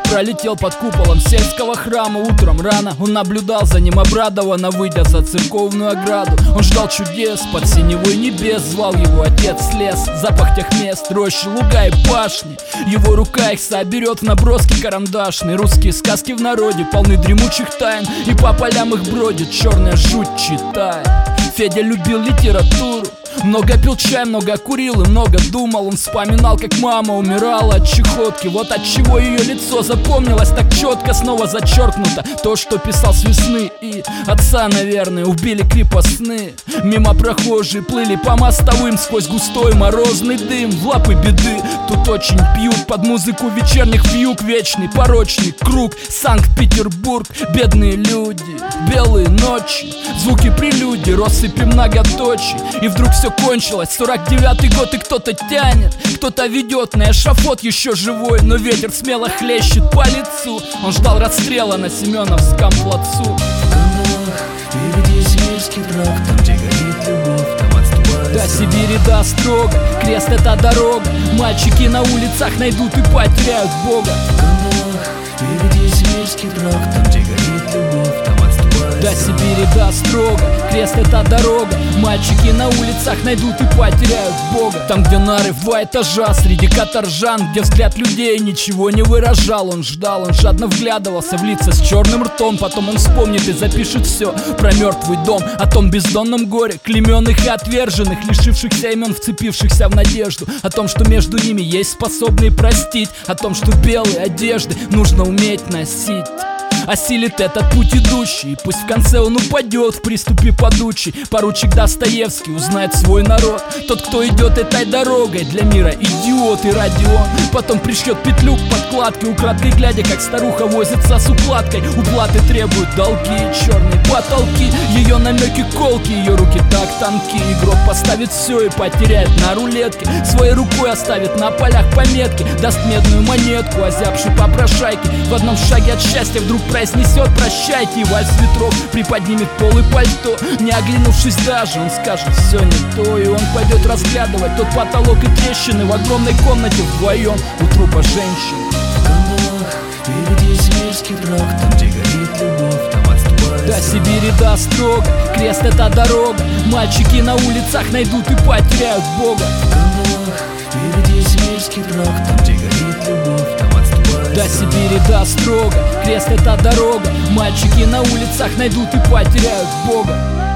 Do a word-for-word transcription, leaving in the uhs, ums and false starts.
пролетел под куполом сельского храма. Утром рано он наблюдал за ним обрадованно, выйдя за церковную ограду. Он ждал чудес под синевой небес, звал его отец с лес. Запах тех мест, рощи, луга и башни. Его рука их соберет в наброски карандашные. Русские сказки в народе полны дремучих тайн, и по полям их бродит черная жуть, читая. Федя любил литературу, много пил чай, много курил и много думал. Он вспоминал, как мама умирала от чехотки. Вот от чего ее лицо запомнилось так четко. Снова зачеркнуто то, что писал с весны. И отца, наверное, убили крепостные. Мимо прохожие плыли по мостовым сквозь густой морозный дым. В лапы беды тут очень пьют под музыку вечерних вьюг. Вечный порочный круг, Санкт-Петербург. Бедные люди, белые ночи, звуки прелюдии, россыпи многоточий. И вдруг все кончилось, сорок девятый год, и кто-то тянет, кто-то ведет на эшафот еще живой. Но ветер смело хлещет по лицу. Он ждал расстрела на Семеновском плацу. В Кандалах впереди сибирский трак, там, где горит любовь, там отступает. До Сибири, до Острога, крест — это дорога. Мальчики на улицах найдут и потеряют Бога. В Кандалах впереди сибирский трак, там, где горит любовь, там отступает. До Сибири, до Острога, крест — это дорога. Мальчики на улицах найдут и потеряют Бога. Там, где нары в два этажа, среди каторжан, где взгляд людей ничего не выражал. Он ждал, он жадно вглядывался в лица с черным ртом. Потом он вспомнит и запишет все про мертвый дом, о том бездонном горе клейменных и отверженных, лишившихся имен, вцепившихся в надежду, о том, что между ними есть способные простить, о том, что белые одежды нужно уметь носить. Осилит этот путь идущий, пусть в конце он упадет в приступе подучий. Поручик Достоевский узнает свой народ. Тот, кто идет этой дорогой, для мира идиот и Родион. Потом пришьет петлю к подкладке, украдкой глядя, как старуха возится с укладкой. Уплаты требуют долги, черные потолки, ее намеки колки, ее руки так тонки. Игрок поставит все и потеряет на рулетке, своей рукой оставит на полях пометки, даст медную монетку, озябший попрошайки. В одном шаге от счастья вдруг произнесет прощайте, и вальс ветров приподнимет пол и пальто. Не оглянувшись даже, он скажет все не то. И он пойдет разглядывать тот потолок и трещины в огромной комнате вдвоем у трупа женщины. В Кандалах впереди сибирский трак, там, где горит любовь, там отступает. До Сибири, до Острога, крест — это дорога. Мальчики на улицах найдут и потеряют Бога. В Кандалах впереди сибирский трак, там, где горит любовь, там отступает. До Сибири, до Острога, крест — это дорога. Мальчики на улицах найдут и потеряют Бога.